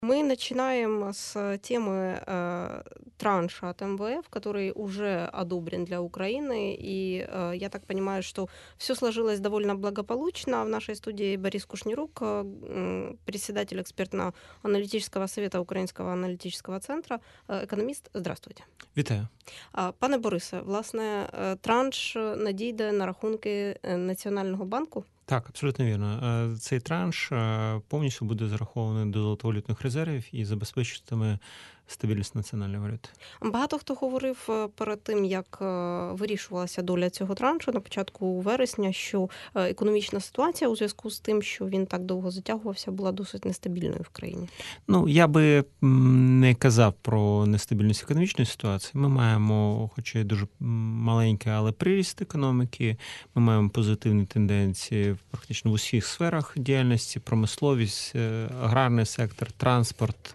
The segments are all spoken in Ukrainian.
Мы начинаем с темы транша от МВФ, который уже одобрен для Украины. И я так понимаю, что все сложилось довольно благополучно. В нашей студии Борис Кушнірук, председатель экспертно-аналитического совета Українського аналітичного центру, економіст. Здравствуйте. Вітаю. Пане Борисе, власне, транш надійде на рахунки Національного банку? Так, абсолютно вірно. Цей транш повністю буде зарахований до золотовалютних резервів і забезпечитиме стабільність національної валюти. Багато хто говорив перед тим, як вирішувалася доля цього траншу на початку вересня, що економічна ситуація у зв'язку з тим, що він так довго затягувався, була досить нестабільною в країні. Я би не казав про нестабільність економічної ситуації. Ми маємо, хоч і дуже маленький, але приріст економіки, ми маємо позитивні тенденції практично в усіх сферах діяльності: промисловість, аграрний сектор, транспорт,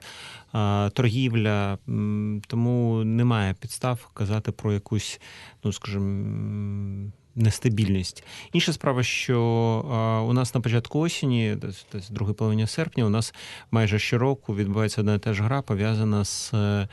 торгівля, тому немає підстав казати про якусь, скажімо, нестабільність. Інша справа, що у нас на початку осені, десь другій половині серпня, у нас майже щороку відбувається одна і та ж гра, пов'язана з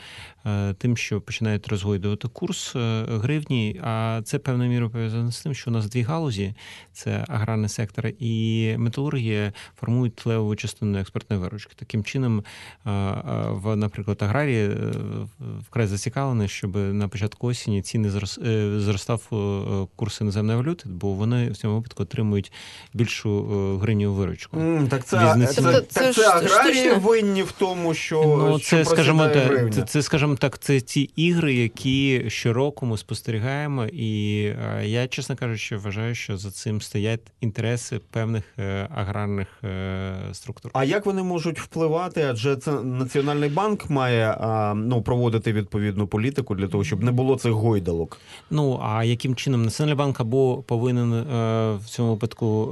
тим, що починають розгойдувати курс гривні, а це певною мірою пов'язано з тим, що у нас дві галузі, це аграрний сектор і металургія, формують левову частину експортної виручки. Таким чином, наприклад, аграрії вкрай зацікавлені, щоб на початку осені ціни зростав курс іноземної валюти, бо вони в цьому випадку отримують більшу гривневу виручку. Так це аграрії винні в тому, що просідає гривня? Це, скажімо так, це ті ігри, які щороку ми спостерігаємо, і я, чесно кажучи, вважаю, що за цим стоять інтереси певних аграрних структур. А як вони можуть впливати? Адже це Національний банк має проводити відповідну політику для того, щоб не було цих гойдалок. А яким чином? Національний банк або повинен в цьому випадку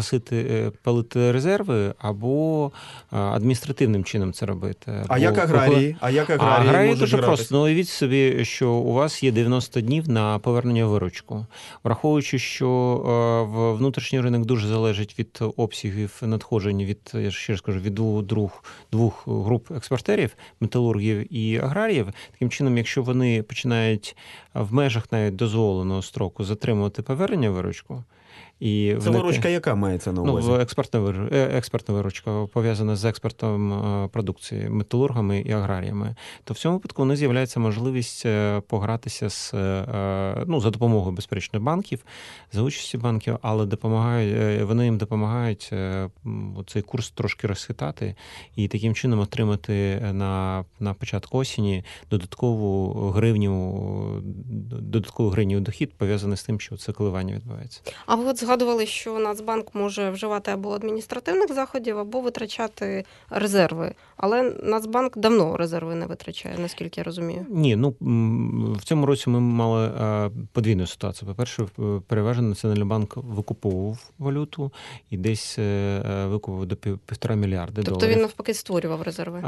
палити резерви, або адміністративним чином це робити. А як аграрії? Аграрії дуже просто. Уявіть собі, що у вас є 90 днів на повернення виручку. Враховуючи, що внутрішній ринок дуже залежить від обсягів надходжень я ще раз кажу, від двох груп експортерів, металургів і аграріїв. Таким чином, якщо вони починають в межах навіть дозволеного строку затримувати повернення виручку, це виручка яка мається на увазі? Експортна виручка пов'язана з експортом продукції, металургами і аграріями. То в цьому випадку у них з'являється можливість погратися за допомогою, безперечно, банків, за участі банків, але вони їм допомагають цей курс трошки розхитати і таким чином отримати на початку осені додаткову гривню дохід, пов'язаний з тим, що це коливання відбувається. А ви згадували, що Нацбанк може вживати або адміністративних заходів, або витрачати резерви. Але Нацбанк давно резерви не витрачає, наскільки я розумію. Ні, в цьому році ми мали подвійну ситуацію. По-перше, переважно Національний банк викуповував валюту і десь викупував до 1,5 мільярда доларів. Тобто він навпаки створював резерви?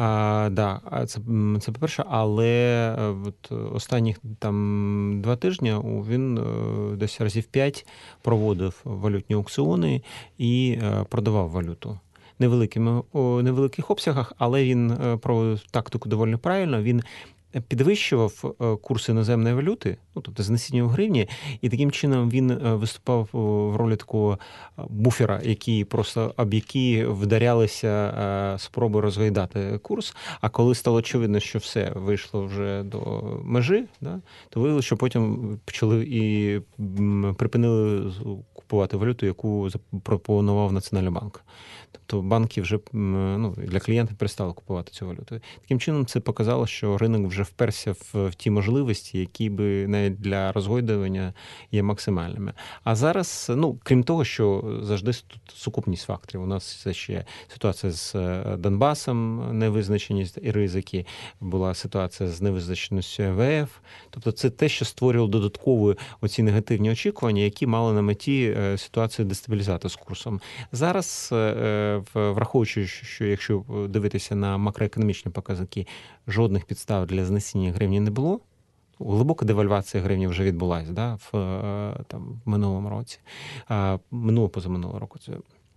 Це по-перше, але останніх 2 тижні він десь разів 5 проводив валютні аукціони і продавав валюту. Невеликих обсягах, але він проводив тактику доволі правильно. Він підвищував курс іноземної валюти, тобто знесіння в гривні, і таким чином він виступав в ролі такого буфера, об який вдарялися спроби розгойдати курс. А коли стало очевидно, що все вийшло вже до межі, то виявилося, що потім почали і припинили купувати валюту, яку запропонував Національний банк. Тобто банки вже для клієнтів перестали купувати цю валюту. Таким чином це показало, що ринок вже вперся в ті можливості, які би навіть для розгойдування є максимальними. А зараз, крім того, що завжди тут сукупність факторів. У нас це ще ситуація з Донбасом, невизначеність і ризики, була ситуація з невизначеністю МВФ. Тобто це те, що створювало додаткові оці негативні очікування, які мали на меті ситуацію дестабілізувати з курсом. Зараз, враховуючи, що якщо дивитися на макроекономічні показники, жодних підстав для знесення гривні не було. Глибока девальвація гривні вже відбулася в минулому році, позаминулого року.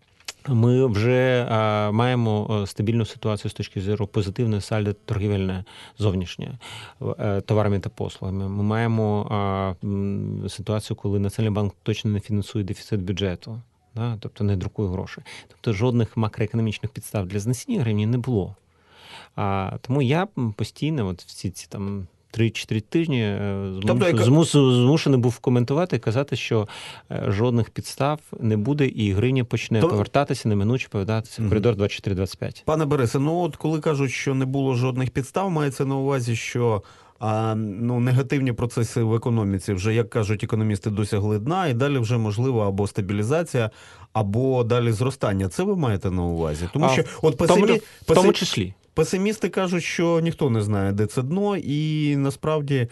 Ми вже маємо стабільну ситуацію з точки зору позитивної сальдо торгівельне зовнішнє товарами та послугами. Ми маємо ситуацію, коли Національний банк точно не фінансує дефіцит бюджету, да? Тобто не друкує гроші. Тобто жодних макроекономічних підстав для знесіння гривні не було. Тому я постійно всі ці там 3-4 тижні змушений був коментувати і казати, що жодних підстав не буде, і гривня почне повертатися, неминуче повертатися в коридор 24-25. Пане Борисе, от коли кажуть, що не було жодних підстав, мається на увазі, що негативні процеси в економіці вже, як кажуть економісти, досягли дна, і далі вже можливо або стабілізація, або далі зростання. Це ви маєте на увазі? Тому що в тому числі. Песимісти кажуть, що ніхто не знає, де це дно, і насправді,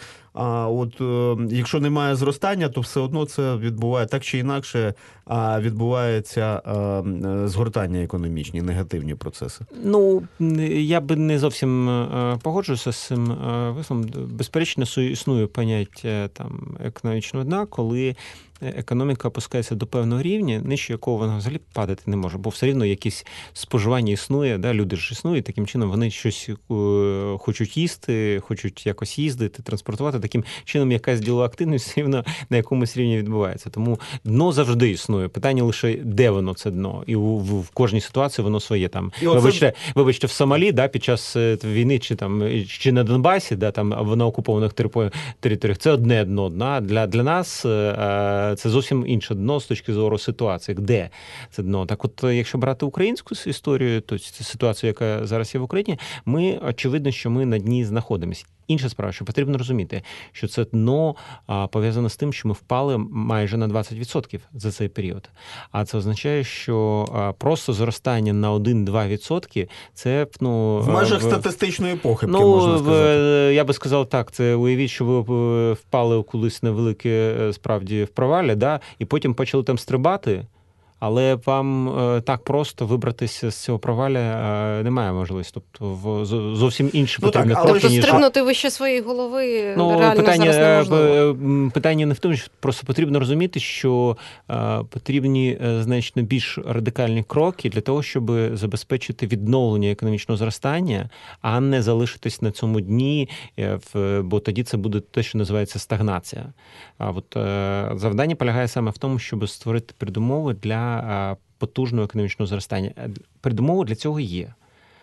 якщо немає зростання, то все одно це відбуває так чи інакше, відбувається згортання економічні, негативні процеси. Я би не зовсім погоджуюся з цим висловом. Безперечно, існує поняття економічного дна, коли економіка опускається до певного рівня, нижче якого вона взагалі падати не може, бо все рівно якесь споживання існує, да? Люди ж існують, таким чином вони щось хочуть їсти, хочуть якось їздити, транспортувати, таким чином якась ділова активність все рівно на якомусь рівні відбувається. Тому дно завжди існує. Питання лише, де воно це дно. І в кожній ситуації воно своє. Вибачте, в Сомалі, да, під час війни, чи на Донбасі, да, там, на окупованих територіях, це одне дно. Да? Для нас це зовсім інше дно з точки зору ситуації. Де це дно? Так от, якщо брати українську історію, то це ситуація, яка зараз є в Україні, очевидно, що ми на дні знаходимося. Інша справа, що потрібно розуміти, що це дно пов'язано з тим, що ми впали майже на 20% за цей період. А це означає, що просто зростання на 1-2% це... в межах статистичної похибки, можна сказати. Я би сказав так, це уявіть, що ви впали колись на велике, справді, в провалі, да, і потім почали там стрибати, але вам так просто вибратися з цього проваля немає можливості. Тобто зовсім інші потрібні кроки. Тобто стрибнути вище своєї голови реально зараз неможливо. Питання не в тому, що просто потрібно розуміти, що потрібні значно більш радикальні кроки для того, щоб забезпечити відновлення економічного зростання, а не залишитись на цьому дні, бо тоді це буде те, що називається стагнація. Завдання полягає саме в тому, щоб створити передумови для потужного економічного зростання. Передумови для цього є.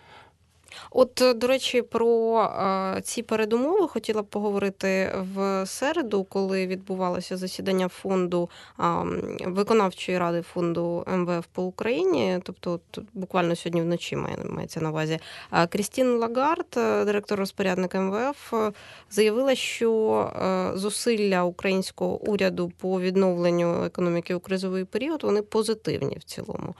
От, до речі, про ці передумови хотіла б поговорити в середу, коли відбувалося засідання фонду, виконавчої ради фонду МВФ по Україні, тобто буквально сьогодні вночі мається на увазі. Крістін Лагард, директор-розпорядник МВФ, заявила, що зусилля українського уряду по відновленню економіки у кризовий період, вони позитивні в цілому.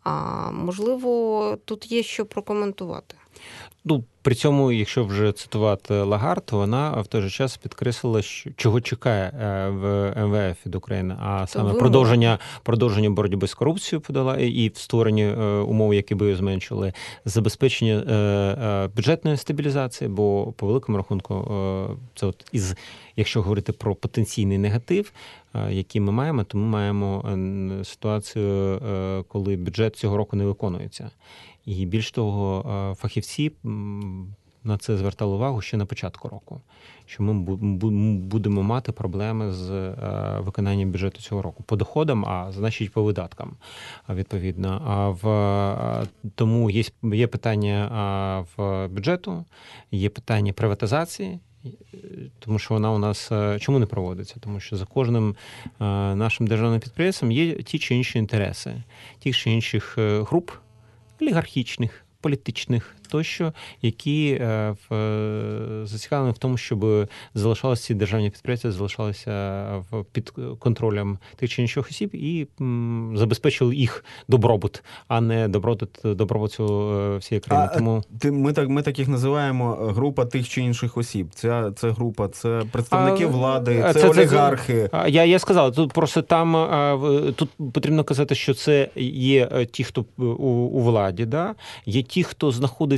Можливо, тут є що прокоментувати. При цьому, якщо вже цитувати Лагард, то вона в той же час підкреслила, чого чекає в МВФ від України, а саме продовження боротьби з корупцією подала і створення умов, які би її зменшили, забезпечення бюджетної стабілізації, бо по великому рахунку це якщо говорити про потенційний негатив, який ми маємо, то ми маємо ситуацію, коли бюджет цього року не виконується. І більш того, фахівці на це звертали увагу ще на початку року, що ми будемо мати проблеми з виконанням бюджету цього року. По доходам, значить по видаткам, відповідно. Тому є питання в бюджету, є питання приватизації, тому що вона у нас чому не проводиться? Тому що за кожним нашим державним підприємством є ті чи інші інтереси, тих чи інших груп, олігархічних, політичних тощо, які зацікавлені в тому, щоб залишалися ці державні підприємства, залишалися під контролем тих чи інших осіб і забезпечили їх добробут, а не добробут всієї країни. Тому ми так їх називаємо група тих чи інших осіб. Це група, це представники влади, це олігархи. Я сказав, тут просто тут потрібно казати, що це є ті, хто у владі, да? Є ті, хто знаходиться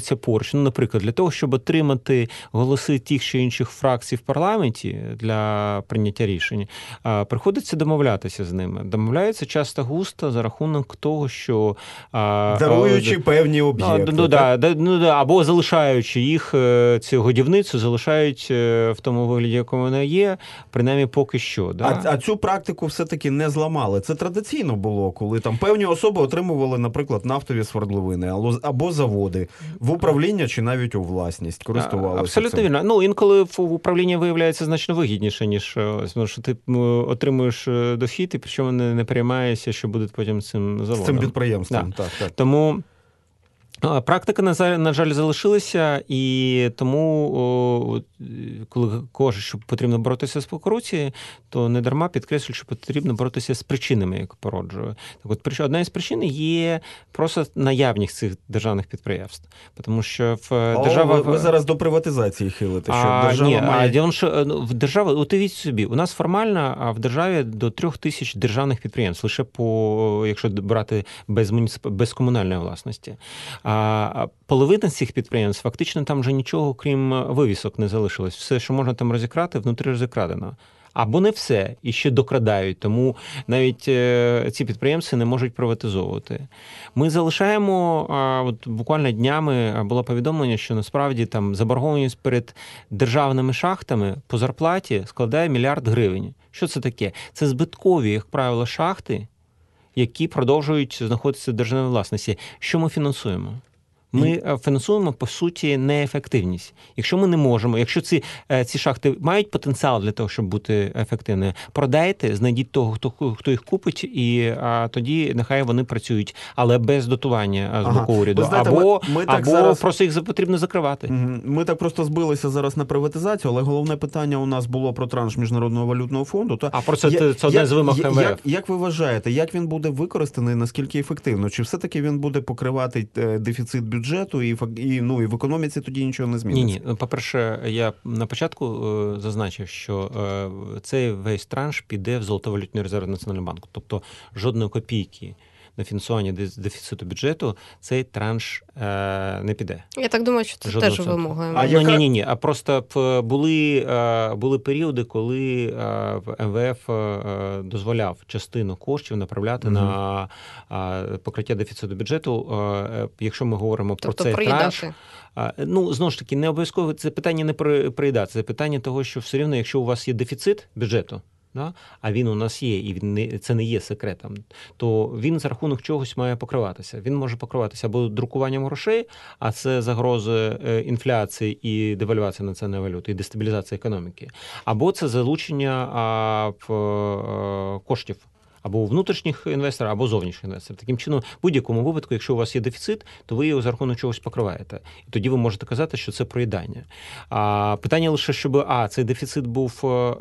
знаходиться поруч. Ну, наприклад, для того, щоб отримати голоси тих чи інших фракцій в парламенті для прийняття рішень, приходиться домовлятися з ними. Домовляються часто густо за рахунок того, що... Даруючи певні об'єкти. Або залишаючи їх, цю годівницю, залишають в тому вигляді, якому вона є, принаймні поки що. Да? А цю практику все-таки не зламали. Це традиційно було, коли там певні особи отримували, наприклад, нафтові свердловини або заводи в управління чи навіть у власність, користувалися абсолютно цим. вірно. Ну, інколи в управління виявляється значно вигідніше, ніж тому що ти отримуєш дохід, і причому не переймаєшся, що буде потім цим заводом. З цим підприємством, да. так. Тому практика, на жаль, залишилася, і тому, коли кажуть, що потрібно боротися з корупцією, то не дарма підкреслюють, що потрібно боротися з причинами, які породжує. Так от, одна із причин є просто наявність цих державних підприємств. Тому що ви зараз до приватизації хилите, що держава має... що в державі, уявіть собі, у нас формально в державі до 3000 державних підприємств, лише якщо брати без комунальної власності. А половина цих підприємств, фактично там вже нічого, крім вивісок, не залишилось. Все, що можна там розікрати, внутрі розікрадено. Або не все, і ще докрадають, тому навіть ці підприємці не можуть приватизовувати. Ми залишаємо, от буквально днями було повідомлення, що насправді там заборгованість перед державними шахтами по зарплаті складає 1 мільярд гривень. Що це таке? Це збиткові, як правило, шахти, які продовжують знаходитися в державній власності. Що ми фінансуємо? Ми фінансуємо, по суті, неефективність. Якщо ми не можемо, якщо ці шахти мають потенціал для того, щоб бути ефективними, продайте, знайдіть того, хто їх купить, і тоді нехай вони працюють, але без дотування з боку уряду. Або зараз... просто їх потрібно закривати. Ми так просто збилися зараз на приватизацію, але головне питання у нас було про транш Міжнародного валютного фонду. Про це одне з вимог МВФ. Як ви вважаєте, як він буде використаний, наскільки ефективно? Чи все-таки він буде покривати дефіцит бюджету і в економіці тоді нічого не зміниться? Ні. По-перше, я на початку зазначив, що цей весь транш піде в золотовалютний резерв Національного банку. Тобто жодної копійки на фінансування дефіциту бюджету цей транш не піде. Я так думаю, що це теж вимога. Ні. А просто були періоди, коли МВФ дозволяв частину коштів направляти на покриття дефіциту бюджету. Якщо ми говоримо про цей транш, знову ж таки, не обов'язково це питання не проїдати, це питання того, що все рівно, якщо у вас є дефіцит бюджету, а він у нас є, і це не є секретом, то він за рахунок чогось має покриватися. Він може покриватися або друкуванням грошей, а це загрози інфляції і девальвації національної валюти, і дестабілізації економіки, або це залучення коштів або внутрішніх інвесторів, або зовнішніх інвесторів. Таким чином, в будь-якому випадку, якщо у вас є дефіцит, то ви його за рахунок чогось покриваєте. І тоді ви можете казати, що це проїдання. Питання лише, щоб цей дефіцит був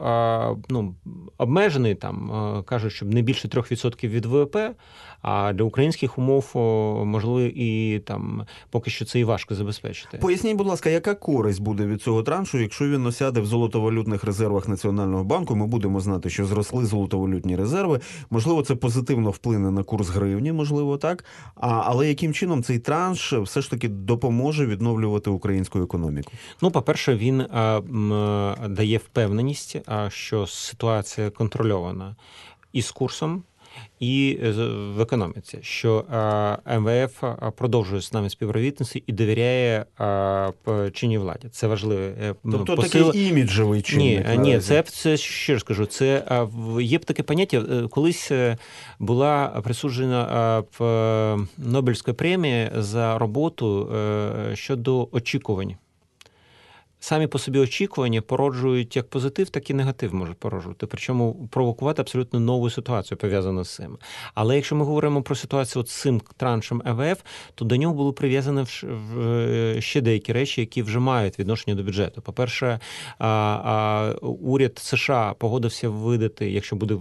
обмежений, кажуть, щоб не більше 3% від ВВП, а для українських умов, можливо, і поки що це і важко забезпечити. Поясніть, будь ласка, яка користь буде від цього траншу, якщо він осяде в золотовалютних резервах Національного банку? Ми будемо знати, що зросли золотовалютні резерви. Можливо, це позитивно вплине на курс гривні, можливо, так. Але яким чином цей транш все ж таки допоможе відновлювати українську економіку? По-перше, він дає впевненість, що ситуація контрольована і з курсом, і в економіці, що МВФ продовжує з нами співробітництво і довіряє чинній владі. Це важливе. Тобто такий іміджевий чинник? Ні, це ще раз кажу, це є таке поняття, колись була присуджена Нобелівська премія за роботу щодо очікувань. Самі по собі очікування породжують як позитив, так і негатив можуть породжувати. Причому провокувати абсолютно нову ситуацію, пов'язану з цим. Але якщо ми говоримо про ситуацію з цим траншем МВФ, то до нього були прив'язані ще деякі речі, які вже мають відношення до бюджету. По-перше, уряд США погодився видати, якщо буде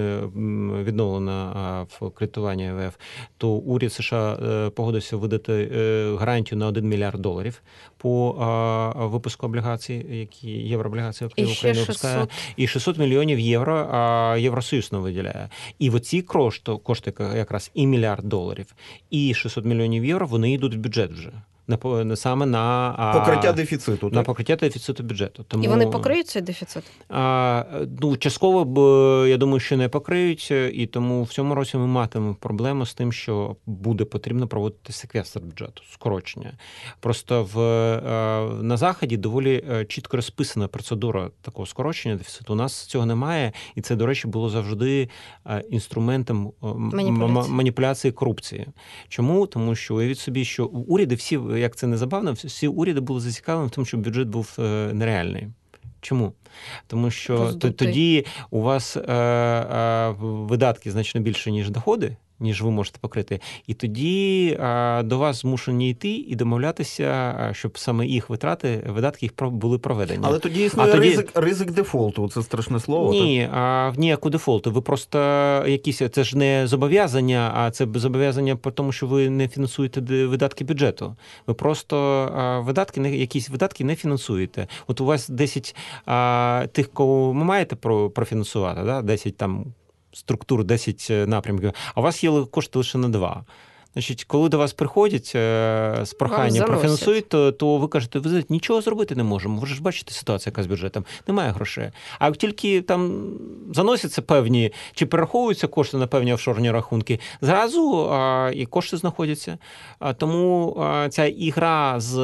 відновлено кредитування МВФ, то уряд США погодився видати гарантію на $1 мільярд по випуску облігацій, які єврооблігації Україна випускає, і 600 мільйонів євро Євросоюз нам виділяє. І в оці кошти якраз і $1 мільярд, і 600 мільйонів євро, вони йдуть в бюджет вже. саме на покриття дефіциту. На покриття дефіциту бюджету. Тому, і вони покриють цей дефіцит? Частково, я думаю, що не покриють, і тому в цьому році ми матимемо проблему з тим, що буде потрібно проводити секвестр бюджету, скорочення. Просто на Заході доволі чітко розписана процедура такого скорочення дефіциту. У нас цього немає, і це, до речі, було завжди інструментом маніпуляції, корупції. Чому? Тому що уявіть собі, що уряди всі, як це не забавно, всі уряди були зацікавлені в тому, щоб бюджет був нереальний. Чому? Тому що тоді у вас видатки значно більше, ніж доходи, ніж ви можете покрити, і тоді до вас змушені йти і домовлятися, щоб саме їх видатки їх були проведені. Але тоді існує ризик дефолту, це страшне слово. Ні, ніякого дефолту. Ви просто це ж не зобов'язання, а це зобов'язання по тому, що ви не фінансуєте видатки бюджету. Ви просто якісь видатки не фінансуєте. От у вас 10 тих, кого ви маєте профінансувати, да? 10 там структур, 10 напрямків, а у вас є кошти лише на 2. Значить, коли до вас приходять з проханням профінансують, то ви кажете, ви знаєте, нічого зробити не можемо. Ви ж бачите ситуацію, яка з бюджетом. Немає грошей. А як тільки там заносяться певні, чи перераховуються кошти на певні офшорні рахунки, зразу і кошти знаходяться. Тому ця ігра з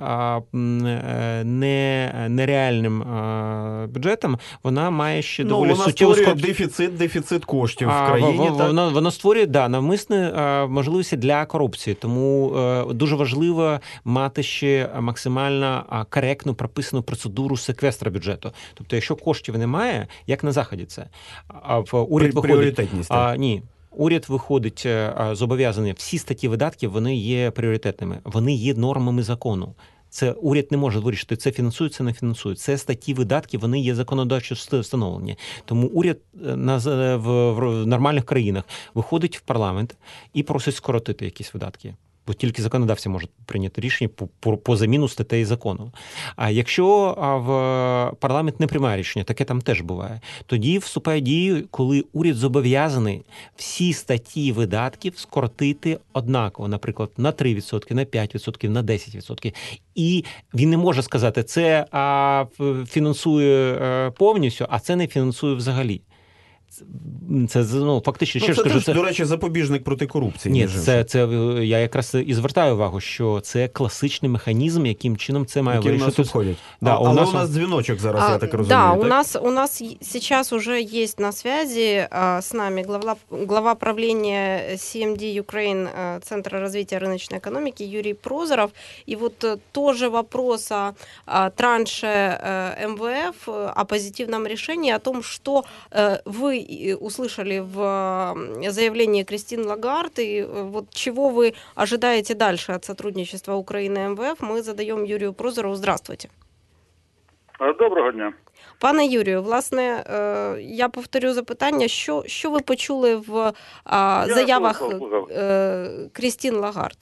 нереальним бюджетом, вона має ще доволі суттєву дефіцит коштів в країні. Вона створює, навмисне можливості для корупції. Тому дуже важливо мати ще максимально коректну прописану процедуру секвестра бюджету. Тобто, якщо коштів немає, як на Заході це, уряд пріоритетність. Ні. Уряд виходить зобов'язаний, всі статті видатків, вони є пріоритетними, вони є нормами закону. Це уряд не може вирішити, це фінансує, це не фінансує. Це статті видатків, вони є законодавчо встановлені. Тому уряд в нормальних країнах виходить в парламент і просить скоротити якісь видатки. Бо тільки законодавці можуть прийняти рішення по заміну статей закону. А якщо парламент не приймає рішення, таке там теж буває, тоді вступає дію, коли уряд зобов'язаний всі статті видатків скоротити однаково, наприклад, на 3%, на 5%, на 10%. І він не може сказати, це фінансує повністю, а це не фінансує взагалі. Це фактично, ще ж кажу, це, до речі, запобіжник проти корупції. Ні, це я якраз і звертаю увагу, що це класичний механізм, яким чином це має вирішити. Але у нас дзвіночок зараз, я так розумію. Да, так? у нас сейчас уже есть на связи с нами глава правления CMD Ukraine, Центра развития рыночной экономики, Юрий Прозоров. И вот тоже вопрос о транше МВФ, о позитивном решении, о том, что вы услышали в заявлении Кристин Лагард, и вот чего вы ожидаете дальше от сотрудничества Украины и МВФ, мы задаем Юрию Прозорову. Здравствуйте. Доброго дня. Пане Юрію, власне, я повторю запитання, що ви почули в заявах Кристин Лагард?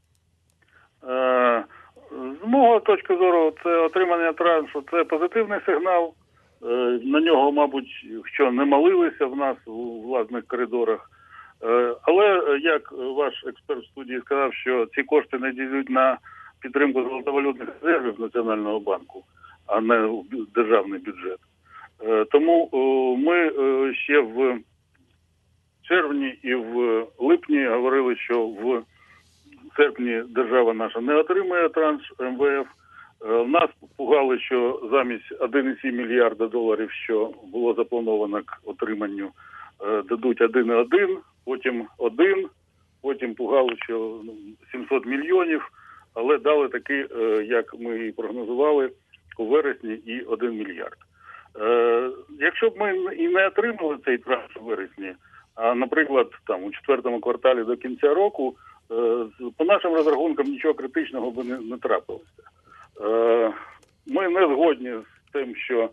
З мого точки зору, це отримання траншу, це позитивний сигнал. На нього, мабуть, що не молилися в нас у власних коридорах. Але, як ваш експерт в студії сказав, що ці кошти не дійдуть на підтримку золотовалютних резервів Національного банку, а не в державний бюджет. Тому ми ще в червні і в липні говорили, що в серпні держава наша не отримає транш МВФ. Нас пугали, що замість 1,7 мільярда доларів, що було заплановано к отриманню, дадуть 1,1, потім 1, потім пугали, що 700 мільйонів, але дали таки, як ми і прогнозували, у вересні і 1 мільярд. Якщо б ми і не отримали цей транш у вересні, а, наприклад, там у 4-му кварталі до кінця року, по нашим розрахункам нічого критичного б не трапилося. Ми не згодні з тим, що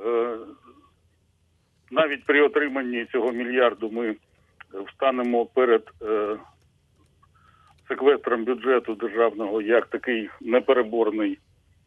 навіть при отриманні цього мільярду ми встанемо перед секвестром бюджету державного як такий непереборний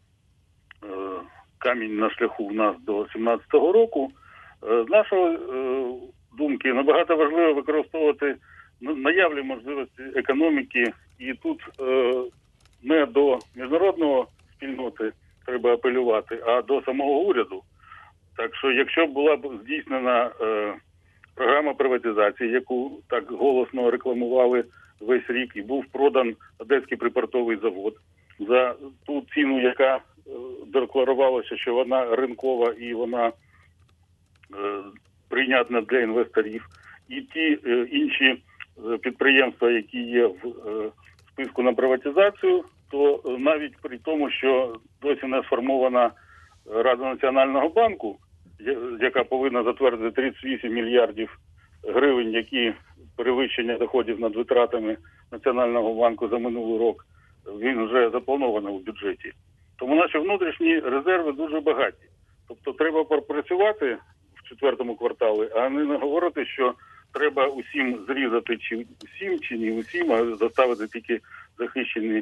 камінь на шляху в нас до 2017 року. З нашої думки, набагато важливо використовувати наявні можливості економіки, і тут не до міжнародного спільноти треба апелювати, а до самого уряду. Так що, якщо була б здійснена програма приватизації, яку так голосно рекламували весь рік, і був продан Одеський припортовий завод за ту ціну, яка декларувалася, що вона ринкова і вона прийнятна для інвесторів, і ті інші підприємства, які є в списку на приватизацію, то навіть при тому, що досі не сформована Рада Національного банку, яка повинна затвердити 38 мільярдів гривень, які перевищення доходів над витратами Національного банку за минулий рік, він вже запланований у бюджеті. Тому наші внутрішні резерви дуже багаті. Тобто треба пропрацювати в четвертому кварталі, а не говорити, що треба усім зрізати, чи усім, чи не усім, а заставити тільки захищені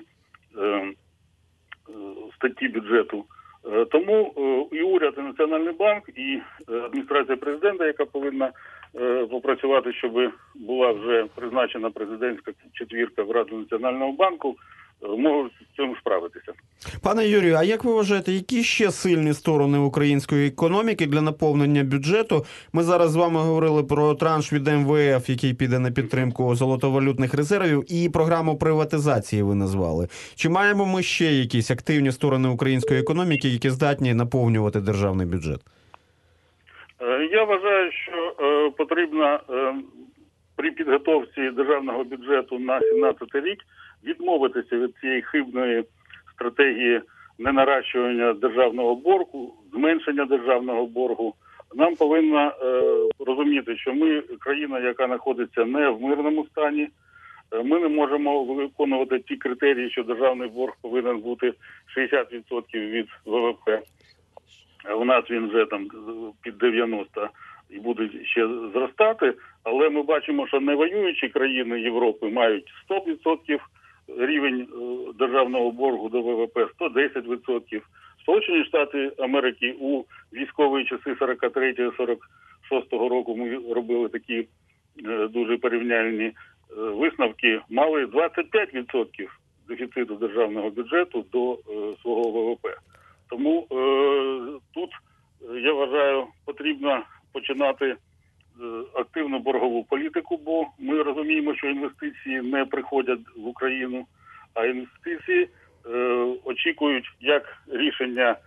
статті бюджету. Тому і уряд, і Національний банк, і адміністрація президента, яка повинна попрацювати, щоб була вже призначена президентська четвірка в Раду Національного банку, можуть з цим справитися. Пане Юрію, а як ви вважаєте, які ще сильні сторони української економіки для наповнення бюджету? Ми зараз з вами говорили про транш від МВФ, який піде на підтримку золотовалютних резервів, і програму приватизації ви назвали. Чи маємо ми ще якісь активні сторони української економіки, які здатні наповнювати державний бюджет? Я вважаю, що потрібно при підготовці державного бюджету на 2017 рік відмовитися від цієї хибної стратегії ненаращування державного боргу, зменшення державного боргу. Нам повинно розуміти, що ми країна, яка знаходиться не в мирному стані. Ми не можемо виконувати ті критерії, що державний борг повинен бути 60% від ВВП. У нас він вже там під 90 і буде ще зростати, але ми бачимо, що невоюючі країни Європи мають 100% рівень державного боргу до ВВП, 110%. Сполучені Штати Америки у військові часи 43-46 року ми робили такі дуже порівняльні висновки, мали 25% дефіциту державного бюджету до свого ВВП. Тому тут, я вважаю, потрібно починати активну боргову політику, бо ми розуміємо, що інвестиції не приходять в Україну, а інвестиції очікують як рішення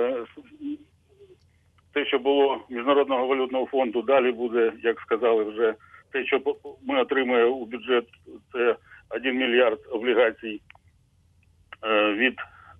те, що було Міжнародного валютного фонду, далі буде, як сказали вже, те, що ми отримаємо у бюджет, це 1 мільярд облігацій від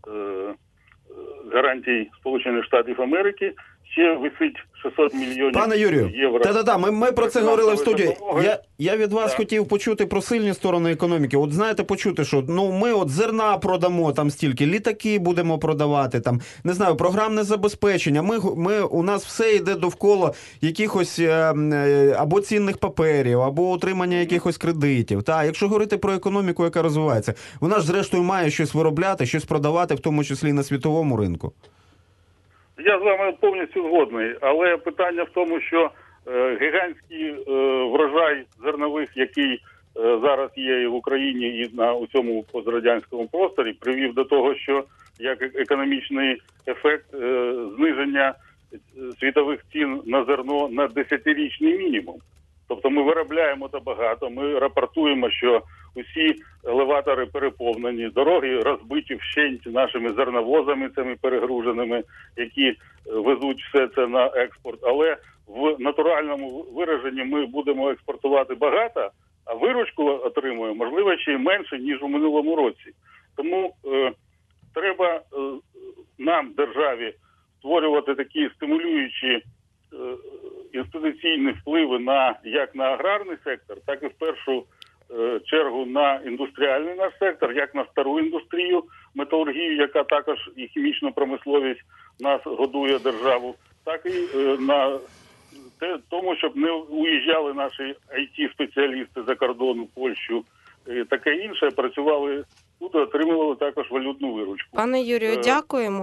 гарантій Сполучених Штатів Америки. Ще висить 600 мільйонів Пане Юрію, євро. Ми про це говорили в студії. Я від вас Так. хотів почути про сильні сторони економіки. От знаєте, почути, що ми от зерна продамо там стільки, літаки будемо продавати, там, не знаю, програмне забезпечення. У нас все йде довкола якихось або цінних паперів, або отримання якихось кредитів. Та, якщо говорити про економіку, яка розвивається, вона ж зрештою має щось виробляти, щось продавати, в тому числі і на світовому ринку. Я з вами повністю згодний, але питання в тому, що гігантський врожай зернових, який зараз є і в Україні, і на усьому пострадянському просторі, привів до того, що як економічний ефект зниження світових цін на зерно на 10-річний мінімум. Тобто ми виробляємо та багато, ми рапортуємо, що усі елеватори переповнені, дороги розбиті вщент нашими зерновозами, цими перегруженими, які везуть все це на експорт. Але в натуральному вираженні ми будемо експортувати багато, а виручку отримуємо, можливо, ще й менше, ніж у минулому році. Тому треба нам, державі, створювати такі стимулюючі інституційні впливи як на аграрний сектор, так і в першу чергу на індустріальний наш сектор, як на стару індустрію, металургію, яка також і хімічну промисловість нас годує державу, так і на тому, щоб не уїжджали наші IT-спеціалісти за кордон, в Польщу, таке інше, працювали тут, отримували також валютну виручку. Пане Юрію, дякуємо.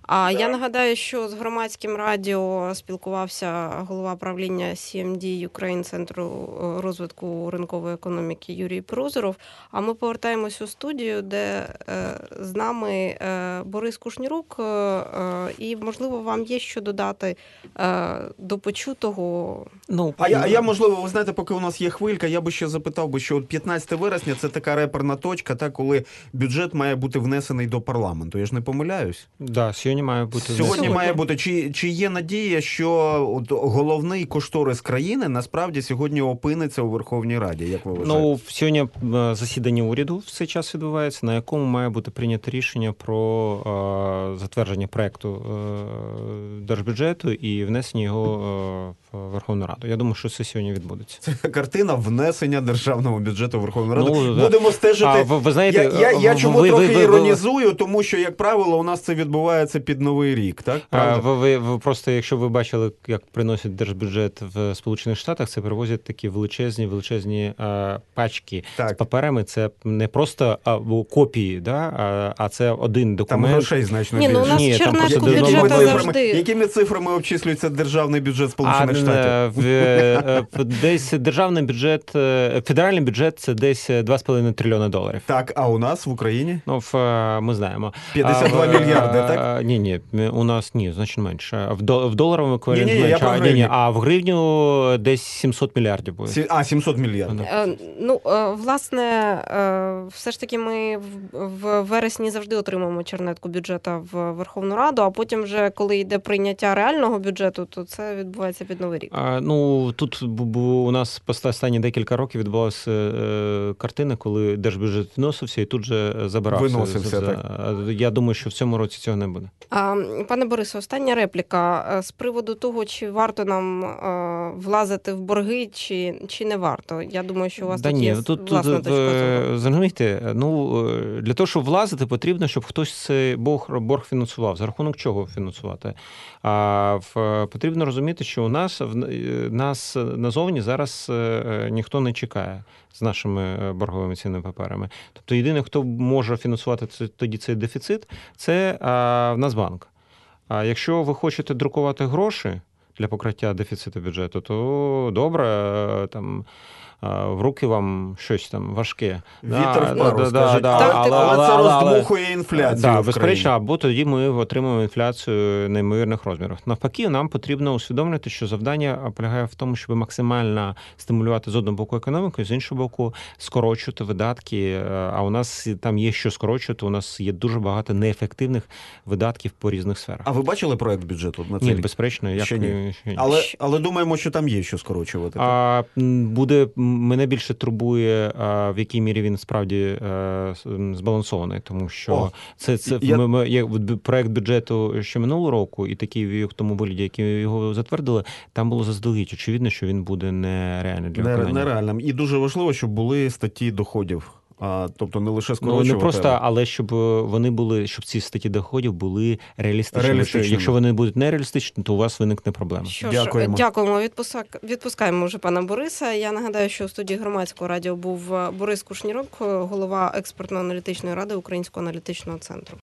А я нагадаю, що з громадським радіо спілкувався голова правління CMD Ukraine Центру розвитку ринкової економіки Юрій Прозоров. А ми повертаємось у студію, де з нами Борис Кушнірук. І, можливо, вам є що додати до почутого? Ну, А я, можливо, ви знаєте, поки у нас є хвилька, я би ще запитав би, що от 15 вересня – це така реперна точка, коли бюджет має бути внесений до парламенту. Я ж не помиляюсь? Да, сьогодні має бути. Сьогодні має бути. Чи є надія, що от головний кошторис країни насправді сьогодні опиниться у Верховній Раді, як ви вважаєте? Ну, сьогодні засідання уряду в цей час відбувається, на якому має бути прийнято рішення про затвердження проекту держбюджету і внесення його в Верховну Раду. Я думаю, що це сьогодні відбудеться. Це картина внесення державного бюджету в Верховну Раду. Ну, будемо стежити. Ви знаєте, я чому трохи іронізую, тому що, як правило, у нас це відбувається під Новий рік, так? Ви просто, якщо ви бачили, як приносять держбюджет в Сполучених Штатах, це привозять такі величезні пачки з паперами. Це не просто копії, да, а це один документ. Там грошей значно більше. У нас чернетку бюджету завжди. Якими цифрами обчислюється державний бюджет Сполучених Штатів? Десь державний бюджет, федеральний бюджет – це десь $2,5 трильйона. Так, а у нас в Україні? Ну, ми знаємо. 52 мільярди, так? Ні, у нас значно менше. В доларовому еквіваленті менше, а в гривню десь 700 мільярдів буде. 700 мільярдів. Власне, все ж таки ми в вересні завжди отримуємо чернетку бюджету в Верховну Раду, а потім вже, коли йде прийняття реального бюджету, то це відбувається під Новий рік. Тут у нас останні декілька років відбувалася картина, коли держбюджет вносився і тут же забирався. Виносився, так. Я думаю, що в цьому році цього не буде. Пане Борисе, остання репліка з приводу того, чи варто нам влазити в борги, чи не варто. Я думаю, що у вас є власна точка зору. Зрозумійте, для того, щоб влазити, потрібно, щоб хтось цей борг фінансував. За рахунок чого фінансувати? Потрібно розуміти, що у нас назовні зараз ніхто не чекає з нашими борговими цінними паперами. Тобто єдине, хто може фінансувати тоді цей дефіцит, це Нацбанк. А якщо ви хочете друкувати гроші для покриття дефіциту бюджету, то добре, там в руки вам щось там важке. Вітер в пару, скажуть. Але це роздмухує інфляцію в безперечно, або тоді ми отримаємо інфляцію неймовірних розмірів. Навпаки, нам потрібно усвідомлювати, що завдання полягає в тому, щоб максимально стимулювати з одного боку економіку, з іншого боку скорочувати видатки. А у нас там є що скорочувати, у нас є дуже багато неефективних видатків по різних сферах. А ви бачили проект бюджету на цей рік? Ні, безперечно. Ще ні. Але думаємо, що там є що скорочувати. Мене більше турбує, в якій мірі він справді збалансований, тому що проект бюджету ще минулого року, і такий в тому вигляді, який його затвердили, там було заздалегідь очевидно, що він буде нереальним для виконання. Нереальним. І дуже важливо, щоб були статті доходів. Тобто не лише скорочувати. Не просто, але щоб вони були, щоб ці статті доходів були реалістичними. Якщо вони будуть нереалістичні, то у вас виникне проблема. Дякуємо. Відпускаємо вже пана Бориса. Я нагадаю, що у студії Громадського радіо був Борис Кушнірук, голова експертно-аналітичної ради Українського аналітичного центру.